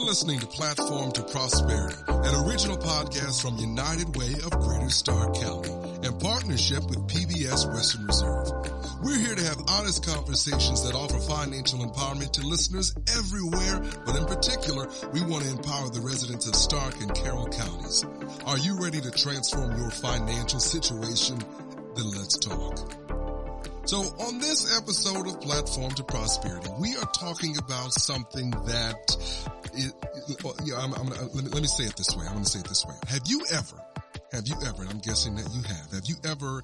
listening to Platform to Prosperity, an original podcast from United Way of Greater Stark County in partnership with PBS Western Reserve. We're here to have honest conversations that offer financial empowerment to listeners everywhere, but in particular, we want to empower the residents of Stark and Carroll counties. Are you ready to transform your financial situation? Then let's talk. So on this episode of Platform to Prosperity, we are talking about something that let me say it this way. I'm going to say it this way. Have you ever, and I'm guessing that you have you ever,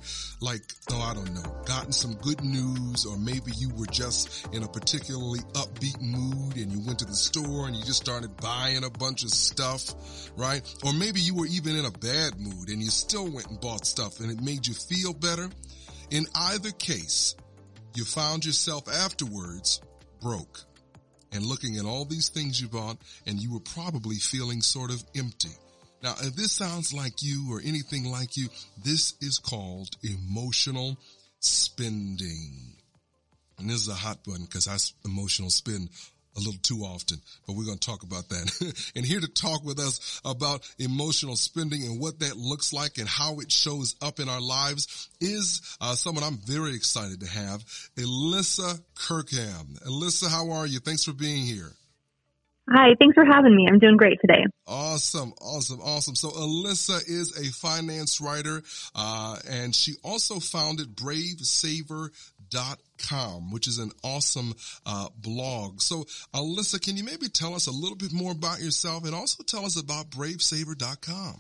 gotten some good news, or maybe you were just in a particularly upbeat mood and you went to the store and you just started buying a bunch of stuff, right? Or maybe you were even in a bad mood and you still went and bought stuff and it made you feel better. In either case, you found yourself afterwards broke and looking at all these things you bought, and you were probably feeling sort of empty. Now, if this sounds like you or anything like you, this is called emotional spending. And this is a hot button because I emotional spend a little too often, but we're going to talk about that. And here to talk with us about emotional spending and what that looks like and how it shows up in our lives is someone I'm very excited to have, Alyssa Kirkham. Alyssa, how are you? Thanks for being here. Hi, thanks for having me. I'm doing great today. Awesome. So Alyssa is a finance writer, and she also founded BraveSaver.com, which is an awesome blog. So Alyssa, can you maybe tell us a little bit more about yourself and also tell us about BraveSaver.com?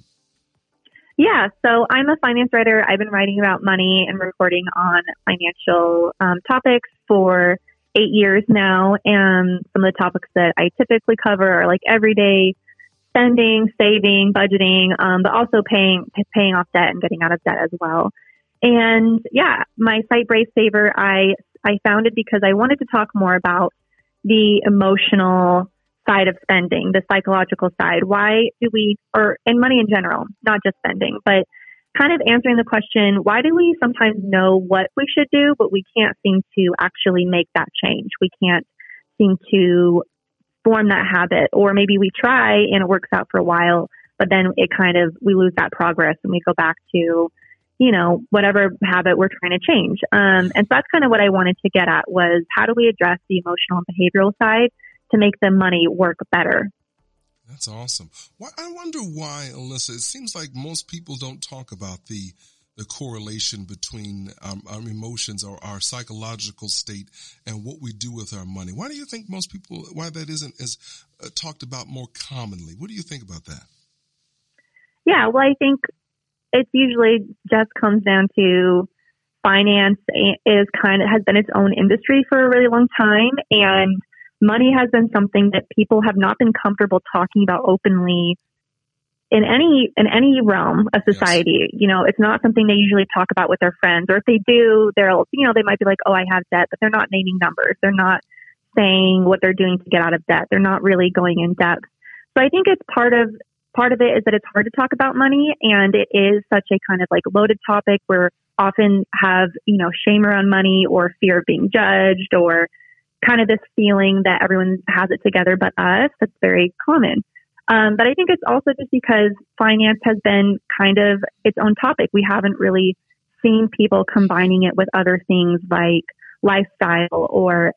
Yeah, so I'm a finance writer. I've been writing about money and reporting on financial topics for 8 years now, and some of the topics that I typically cover are like everyday spending, saving, budgeting, but also paying off debt and getting out of debt as well. And yeah, my site Brave Saver, I founded because I wanted to talk more about the emotional side of spending, the psychological side. Why do we, and money in general, not just spending, but kind of answering the question, why do we sometimes know what we should do, but we can't seem to actually make that change? We can't seem to form that habit, or maybe we try and it works out for a while, but then we lose that progress and we go back to, whatever habit we're trying to change. And so that's kind of what I wanted to get at was how do we address the emotional and behavioral side to make the money work better? That's awesome. I wonder why, Alyssa, it seems like most people don't talk about the correlation between our emotions or our psychological state and what we do with our money. Why do you think why that isn't as talked about more commonly? What do you think about that? Yeah, well, I think it usually just comes down to finance has been its own industry for a really long time, and money has been something that people have not been comfortable talking about openly in any realm of society. Yes. It's not something they usually talk about with their friends, or if they do, they might be like, oh, I have debt, but they're not naming numbers. They're not saying what they're doing to get out of debt. They're not really going in depth. So I think it's part of it is that it's hard to talk about money, and it is such a kind of like loaded topic where often have, shame around money or fear of being judged or kind of this feeling that everyone has it together but us. That's very common. But I think it's also just because finance has been kind of its own topic. We haven't really seen people combining it with other things like lifestyle or,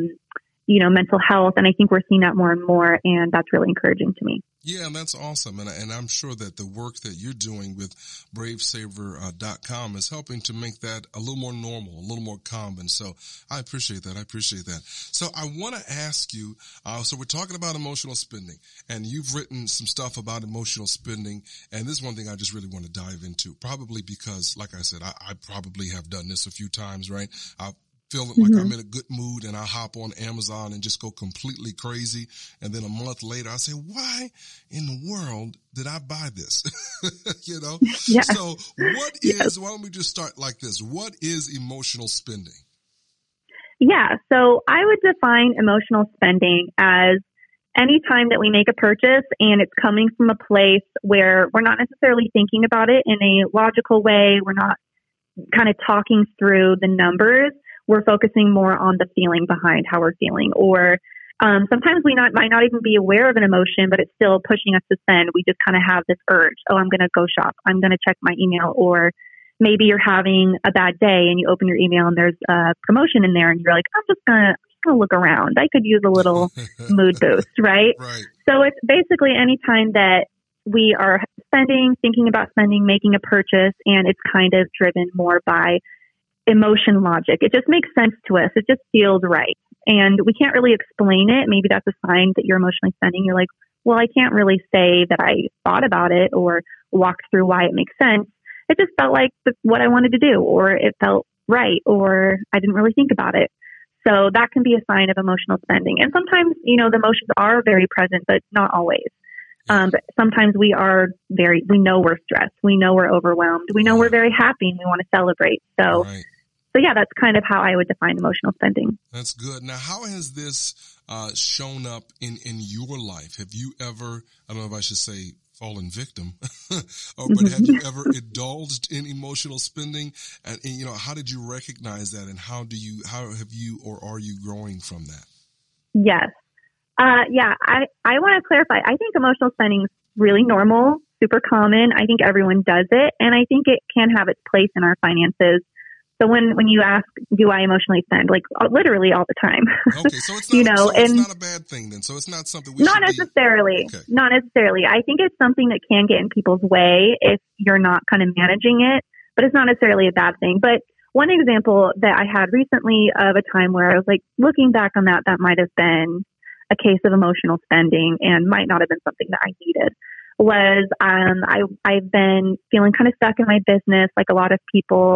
mental health. And I think we're seeing that more and more, and that's really encouraging to me. Yeah, and that's awesome. And I'm sure that the work that you're doing with BraveSaver.com is helping to make that a little more normal, a little more common. So I appreciate that. So I want to ask you, so we're talking about emotional spending, and you've written some stuff about emotional spending. And this is one thing I just really want to dive into, probably because, like I said, I probably have done this a few times, right? I feel like I'm in a good mood and I hop on Amazon and just go completely crazy. And then a month later, I say, why in the world did I buy this? Yeah. So why don't we just start like this? What is emotional spending? Yeah. So I would define emotional spending as any time that we make a purchase and it's coming from a place where we're not necessarily thinking about it in a logical way. We're not kind of talking through the numbers. We're focusing more on the feeling behind how we're feeling, or Sometimes we might not even be aware of an emotion, but it's still pushing us to spend. We just kind of have this urge. Oh, I'm going to go shop. I'm going to check my email. Or maybe you're having a bad day and you open your email and there's a promotion in there and you're like, I'm just going to look around. I could use a little mood boost, right? Right. So it's basically any time that we are spending, thinking about spending, making a purchase, and it's kind of driven more by emotion logic. It just makes sense to us. It just feels right. And we can't really explain it. Maybe that's a sign that you're emotionally spending. You're like, well, I can't really say that I thought about it or walked through why it makes sense. It just felt like what I wanted to do, or it felt right, or I didn't really think about it. So that can be a sign of emotional spending. And sometimes, the emotions are very present, but not always. But sometimes we know we're stressed. We know we're overwhelmed. We know we're very happy and we want to celebrate. So yeah, that's kind of how I would define emotional spending. That's good. Now, how has this shown up in your life? Have you ever, I don't know if I should say fallen victim, but have you ever indulged in emotional spending? And how did you recognize that? And how have you, or are you growing from that? Yes. I want to clarify. I think emotional spending is really normal, super common. I think everyone does it. And I think it can have its place in our finances. So when you ask, do I emotionally spend? Like literally all the time. Okay, so it's not, it's not a bad thing then. So it's not something we not necessarily. Okay. Not necessarily. I think it's something that can get in people's way if you're not kind of managing it, but it's not necessarily a bad thing. But one example that I had recently of a time where I was like looking back on that might have been a case of emotional spending and might not have been something that I needed. Was I've been feeling kind of stuck in my business, like a lot of people.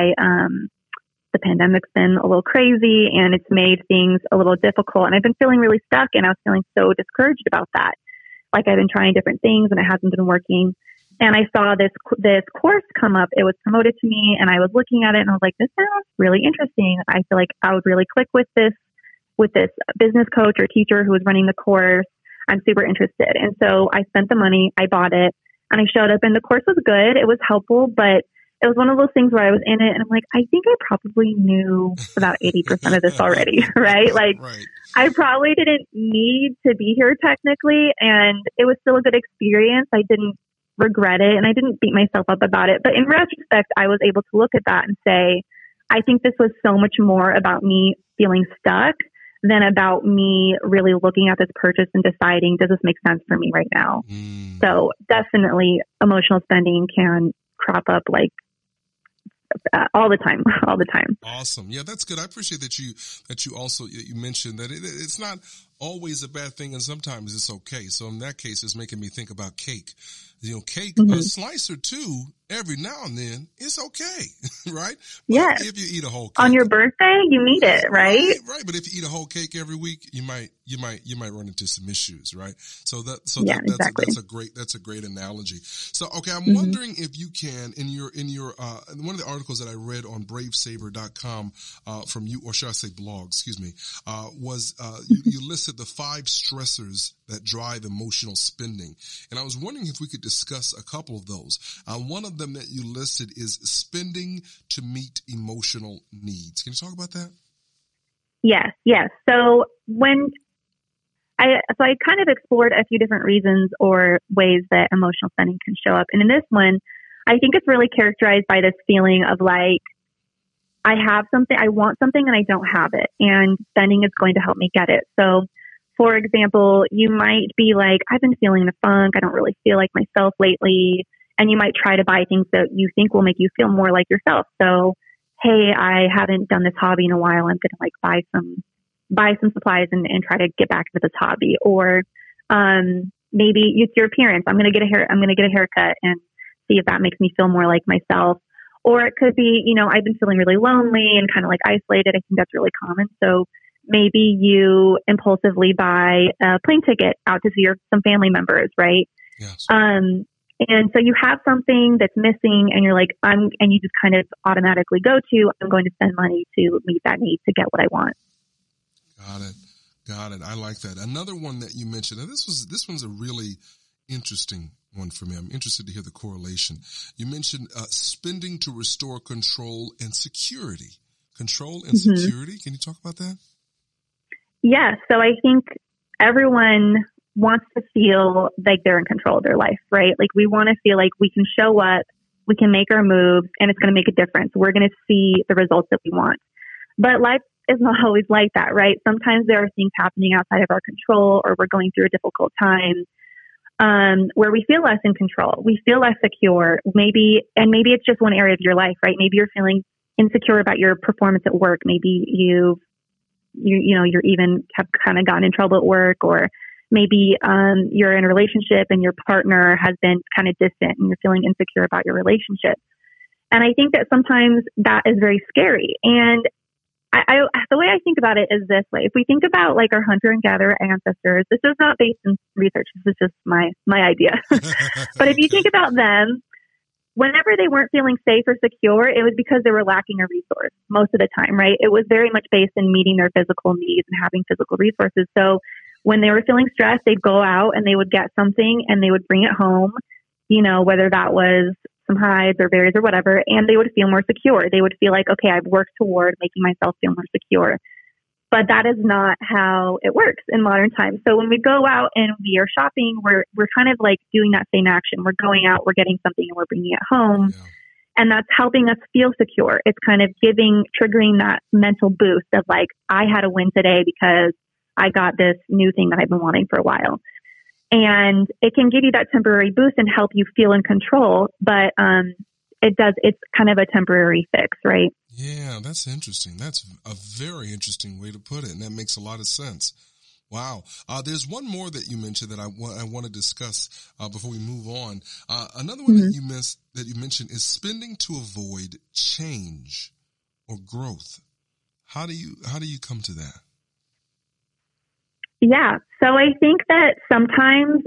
The pandemic's been a little crazy and it's made things a little difficult. And I've been feeling really stuck, and I was feeling so discouraged about that. Like I've been trying different things and it hasn't been working. And I saw this course come up. It was promoted to me, and I was looking at it and I was like, this sounds really interesting. I feel like I would really click with this business coach or teacher who was running the course. I'm super interested. And so I spent the money, I bought it, and I showed up, and the course was good. It was helpful, but it was one of those things where I was in it and I'm like, I think I probably knew about 80% of this already, right? Like I probably didn't need to be here technically, and it was still a good experience. I didn't regret it and I didn't beat myself up about it. But in retrospect, I was able to look at that and say, I think this was so much more about me feeling stuck than about me really looking at this purchase and deciding, does this make sense for me right now? So definitely emotional spending can crop up like all the time. Awesome. Yeah, that's good. I appreciate that you also, you mentioned that it's not always a bad thing, and sometimes it's okay. So in that case, it's making me think about cake. Cake, a slice or two every now and then, it's okay, right? Yeah. If you eat a whole cake on your birthday, you need it, right? Right. But if you eat a whole cake every week, you might run into some issues, right? That's a great analogy. So, okay, I'm wondering if you can, in your one of the articles that I read on bravesaver.com, from you, or should I say blog, excuse me, was, you listed the 5 stressors that drive emotional spending. And I was wondering if we could discuss a couple of those. One of them that you listed is spending to meet emotional needs. Can you talk about that? Yes. So I kind of explored a few different reasons or ways that emotional spending can show up. And in this one, I think it's really characterized by this feeling of like, I have something, I want something and I don't have it, and spending is going to help me get it. So for example, you might be like, I've been feeling the funk. I don't really feel like myself lately. And you might try to buy things that you think will make you feel more like yourself. So, hey, I haven't done this hobby in a while. I'm going to like buy some supplies and try to get back to this hobby. Or, maybe it's your appearance. I'm going to get a haircut and see if that makes me feel more like myself. Or it could be, I've been feeling really lonely and kind of like isolated. I think that's really common. So maybe you impulsively buy a plane ticket out to see some family members, right? Yes. And so you have something that's missing and you're like, and you just kind of automatically go to, I'm going to spend money to meet that need to get what I want. Got it. I like that. Another one that you mentioned, and this one's a really interesting one for me. I'm interested to hear the correlation. You mentioned spending to restore control and security. Control and security. Can you talk about that? Yeah. So I think everyone wants to feel like they're in control of their life, right? Like we want to feel like we can show up, we can make our moves, and it's going to make a difference. We're going to see the results that we want. But life is not always like that, right? Sometimes there are things happening outside of our control, or we're going through a difficult time where we feel less in control. We feel less secure. Maybe it's just one area of your life, right? Maybe you're feeling insecure about your performance at work. Maybe you're even have kind of gotten in trouble at work, or maybe you're in a relationship and your partner has been kind of distant and you're feeling insecure about your relationship. And I think that sometimes that is very scary. And the way I think about it is this way. If we think about like our hunter and gatherer ancestors, this is not based in research. This is just my idea. But if you think about them, whenever they weren't feeling safe or secure, it was because they were lacking a resource most of the time, right? It was very much based in meeting their physical needs and having physical resources. So when they were feeling stressed, they'd go out and they would get something and they would bring it home, whether that was some hides or berries or whatever, and they would feel more secure. They would feel like, okay, I've worked toward making myself feel more secure. But that is not how it works in modern times. So when we go out and we are shopping, we're kind of like doing that same action. We're going out, we're getting something, and we're bringing it home. Yeah. And that's helping us feel secure. It's kind of triggering that mental boost of like, I had a win today because I got this new thing that I've been wanting for a while. And it can give you that temporary boost and help you feel in control, but it's kind of a temporary fix, right? Yeah, that's interesting. That's a very interesting way to put it, and that makes a lot of sense. Wow. There's one more that you mentioned that I want to discuss before we move on. Another one that you mentioned is spending to avoid change or growth. How do you come to that? Yeah. So I think that sometimes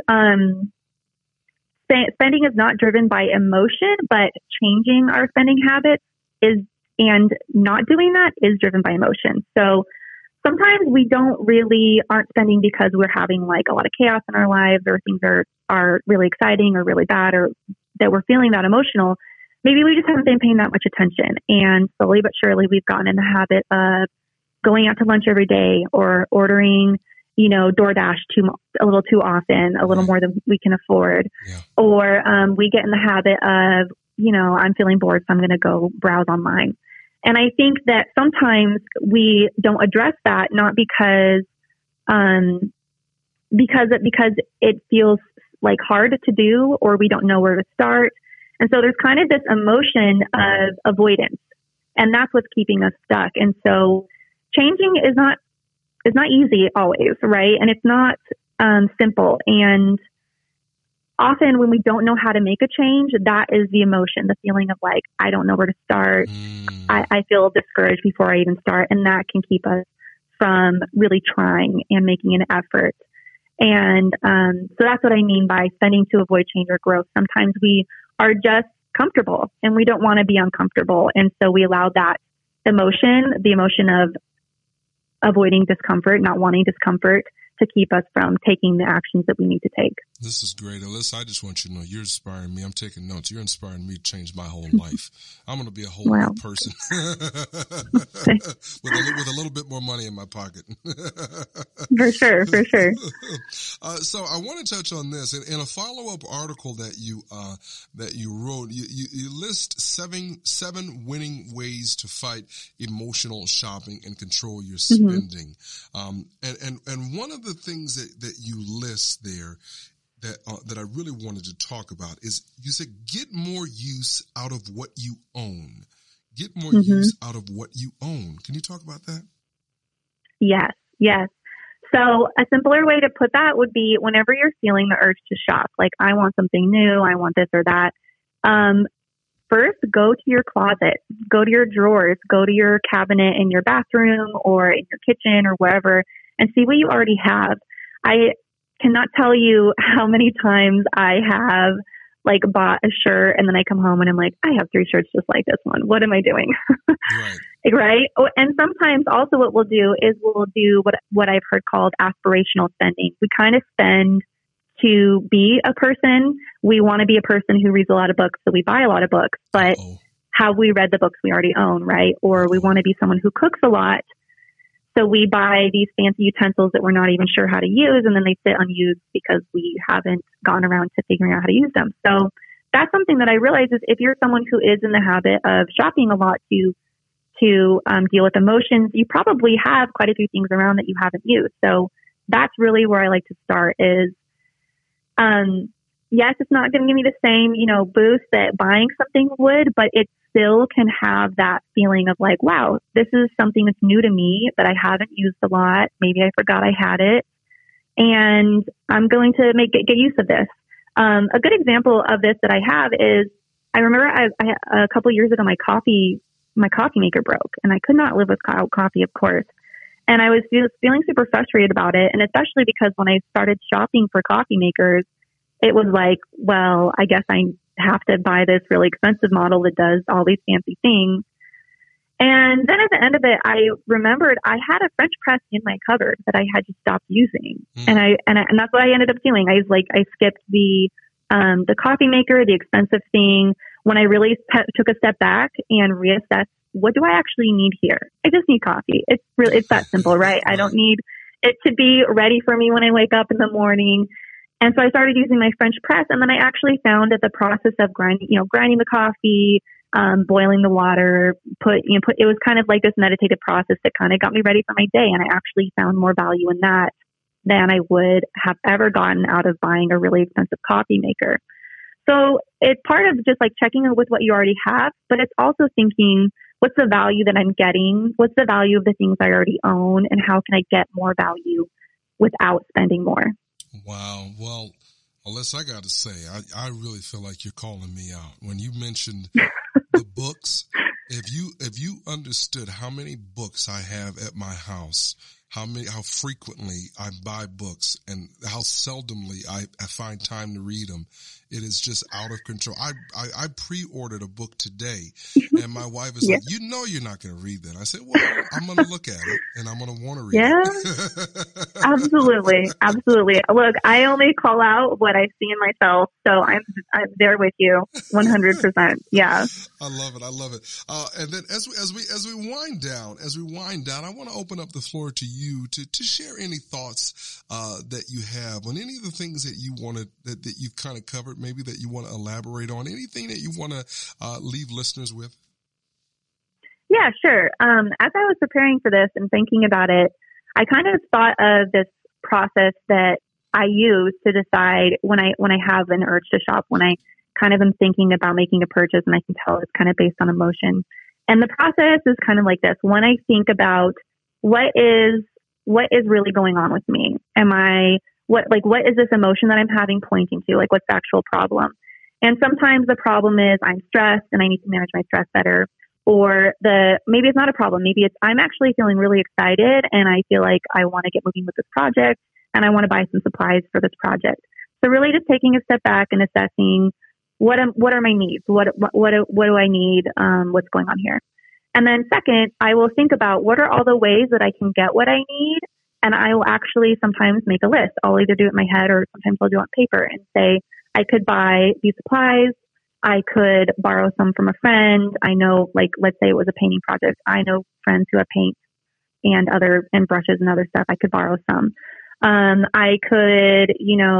spending is not driven by emotion, but changing our spending habits and not doing that is driven by emotion. So sometimes we aren't spending because we're having like a lot of chaos in our lives, or things are really exciting or really bad, or that we're feeling that emotional. Maybe we just haven't been paying that much attention. And slowly but surely we've gotten in the habit of going out to lunch every day, or ordering DoorDash a little too often, a little more than we can afford. Yeah. Or we get in the habit of, I'm feeling bored, so I'm going to go browse online. And I think that sometimes we don't address that, not because it feels like hard to do, or we don't know where to start. And so there's kind of this emotion of avoidance, and that's what's keeping us stuck. And so changing is not easy always, right? And it's not simple. And often when we don't know how to make a change, that is the emotion, the feeling of like, I don't know where to start. I feel discouraged before I even start. And that can keep us from really trying and making an effort. And so that's what I mean by spending to avoid change or growth. Sometimes we are just comfortable and we don't want to be uncomfortable. And so we allow that emotion, the emotion of avoiding discomfort, not wanting discomfort, to keep us from taking the actions that we need to take. This is great. Alyssa, I just want you to know you're inspiring me. I'm taking notes. You're inspiring me to change my whole life. I'm going to be a whole new person with a little bit more money in my pocket. For sure. So I want to touch on this. In a follow-up article that you wrote, you list seven winning ways to fight emotional shopping and control your spending. And one of the things that you list there that I really wanted to talk about is you said, get more use out of what you own. Get more use out of what you own. Can you talk about that? Yes. So a simpler way to put that would be whenever you're feeling the urge to shop, like I want something new, I want this or that. First, go to your closet, go to your drawers, go to your cabinet in your bathroom or in your kitchen or wherever, and see what you already have. I cannot tell you how many times I have like bought a shirt and then I come home and I'm like, I have 3 shirts just like this one. What am I doing? Right. And sometimes also what we'll do is we'll do what I've heard called aspirational spending. We kind of spend to be a person. We want to be a person who reads a lot of books, so we buy a lot of books, but have we read the books we already own, right? Or we want to be someone who cooks a lot, So we buy these fancy utensils that we're not even sure how to use, and then they sit unused because we haven't gone around to figuring out how to use them. So that's something that I realize is if you're someone who is in the habit of shopping a lot to deal with emotions, you probably have quite a few things around that you haven't used. So that's really where I like to start is, yes, it's not going to give me the same, boost that buying something would, but it still can have that feeling of like, wow, this is something that's new to me that I haven't used a lot. Maybe I forgot I had it, and I'm going to get use of this. A good example of this that I have is I remember a couple years ago, my coffee maker broke, and I could not live without coffee, of course. And I was feeling super frustrated about it. And especially because when I started shopping for coffee makers, it was like, well, I guess I have to buy this really expensive model that does all these fancy things. And then at the end of it, I remembered I had a French press in my cupboard that I had to stop using. And that's what I ended up doing. I skipped the coffee maker, the expensive thing. When I really took a step back and reassessed, what do I actually need here? I just need coffee. It's that simple, right? I don't need it to be ready for me when I wake up in the morning. And so I started using my French press, and then I actually found that the process of grinding the coffee, boiling the water, it was kind of like this meditative process that kind of got me ready for my day. And I actually found more value in that than I would have ever gotten out of buying a really expensive coffee maker. So it's part of just like checking in with what you already have, but it's also thinking, what's the value that I'm getting? What's the value of the things I already own? And how can I get more value without spending more? Wow. Well, Alyssa, I got to say, I really feel like you're calling me out. When you mentioned the books, if you understood how many books I have at my house, how frequently I buy books, and how seldomly I find time to read them, it is just out of control. I pre-ordered a book today, and my wife is like, you're not going to read that. I said, well, I'm going to look at it, and I'm going to want to read it. Absolutely. Absolutely. Look, I only call out what I see in myself, so I'm there with you 100%. Yeah. I love it. And then as we wind down, I want to open up the floor to you to share any thoughts that you have on any of the things that you wanted that you've kind of covered, maybe that you want to elaborate on, anything that you want to leave listeners with. Yeah, sure. As I was preparing for this and thinking about it, I kind of thought of this process that I use to decide when I have an urge to shop, when I kind of am thinking about making a purchase, and I can tell it's kind of based on emotion. And the process is kind of like this. When I think about what is really going on with me? What is this emotion that I'm having pointing to? Like, what's the actual problem? And sometimes the problem is I'm stressed and I need to manage my stress better. Or maybe it's not a problem. Maybe it's I'm actually feeling really excited and I feel like I want to get moving with this project and I want to buy some supplies for this project. So really just taking a step back and assessing what are my needs? What do I need? What's going on here? And then second, I will think about what are all the ways that I can get what I need. And I will actually sometimes make a list. I'll either do it in my head or sometimes I'll do it on paper and say, I could buy these supplies. I could borrow some from a friend. I know, like, let's say it was a painting project. I know friends who have paint and brushes and other stuff. I could borrow some. I could,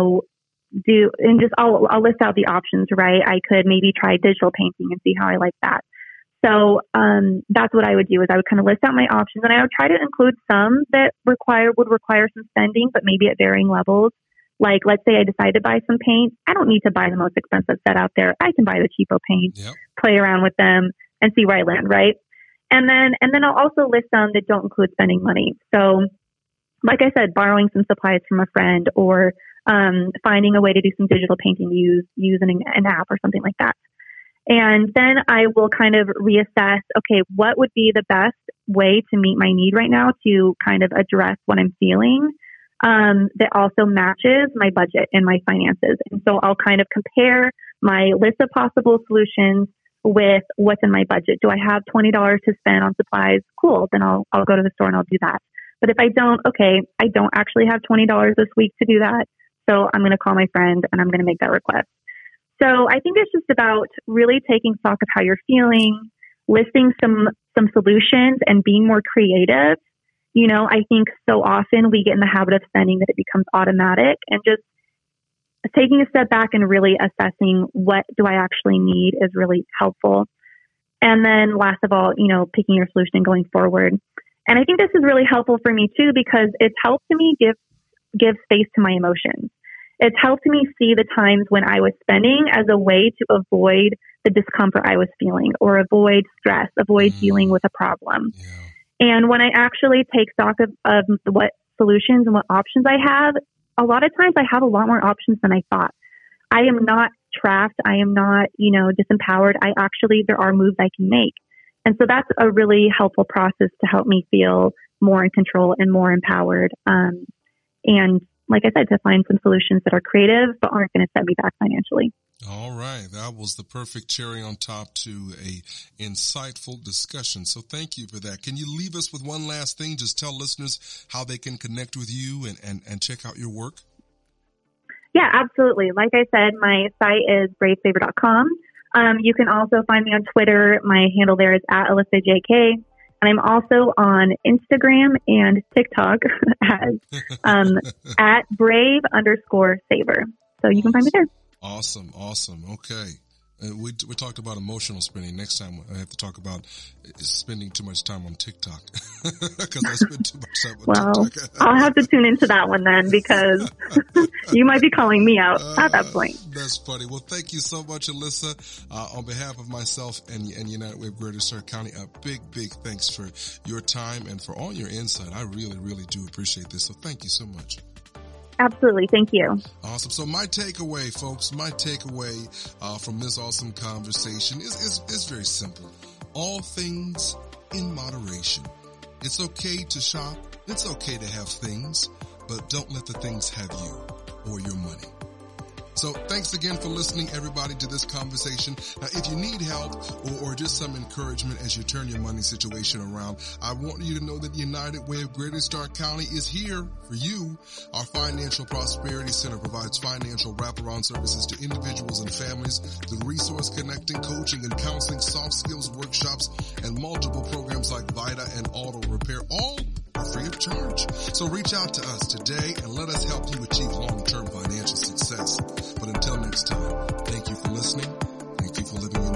I'll list out the options, right? I could maybe try digital painting and see how I like that. So, that's what I would do is I would kind of list out my options and I would try to include some that would require some spending, but maybe at varying levels. Like, let's say I decide to buy some paint. I don't need to buy the most expensive set out there. I can buy the cheapo paint, play around with them and see where I land, right? And then I'll also list some that don't include spending money. So, like I said, borrowing some supplies from a friend or, finding a way to do some digital painting, using an app or something like that. And then I will kind of reassess, okay, what would be the best way to meet my need right now to kind of address what I'm feeling that also matches my budget and my finances. And so I'll kind of compare my list of possible solutions with what's in my budget. Do I have $20 to spend on supplies? Cool. Then I'll go to the store and I'll do that. But if I don't, okay, I don't actually have $20 this week to do that. So I'm going to call my friend and I'm going to make that request. So I think it's just about really taking stock of how you're feeling, listing some solutions and being more creative You know, I think so often we get in the habit of spending that it becomes automatic, and just taking a step back and really assessing what do I actually need is really helpful. And then last of all, you know, picking your solution and going forward. And I think this is really helpful for me too, because it's helped me give space to my emotions. It's helped me see the times when I was spending as a way to avoid the discomfort I was feeling, or avoid stress, avoid dealing with a problem. Yeah. And when I actually take stock of what solutions and what options I have, a lot of times I have a lot more options than I thought. I am not trapped. I am not, you know, disempowered. There are moves I can make. And so that's a really helpful process to help me feel more in control and more empowered. And like I said, to find some solutions that are creative but aren't going to set me back financially. All right. That was the perfect cherry on top to a insightful discussion. So thank you for that. Can you leave us with one last thing? Just tell listeners how they can connect with you and check out your work. Yeah, absolutely. Like I said, my site is bravesaver.com. You can also find me on Twitter. My handle there is @AlyssaJK. And I'm also on Instagram and TikTok as @brave_saver. So you can find me there. Awesome. Okay. We talked about emotional spending. Next time I have to talk about spending too much time on TikTok, because I spend too much time on TikTok. I'll have to tune into that one then, because you might be calling me out at that point. That's funny. Well, thank you so much, Alyssa. On behalf of myself and United Way of Greater Starr County, a big thanks for your time and for all your insight. I really do appreciate this. So thank you so much. Absolutely. Thank you. Awesome. So my takeaway, folks, from this awesome conversation is very simple. All things in moderation. It's okay to shop. It's okay to have things, but don't let the things have you or your money. So thanks again for listening, everybody, to this conversation. Now, if you need help or just some encouragement as you turn your money situation around, I want you to know that United Way of Greater Starr County is here for you. Our Financial Prosperity Center provides financial wraparound services to individuals and families through resource connecting, coaching, and counseling, soft skills workshops, and multiple programs like VITA and auto repair, all free of charge. So reach out to us today and let us help you achieve long-term financial success. But until next time, thank you for listening. Thank you for living your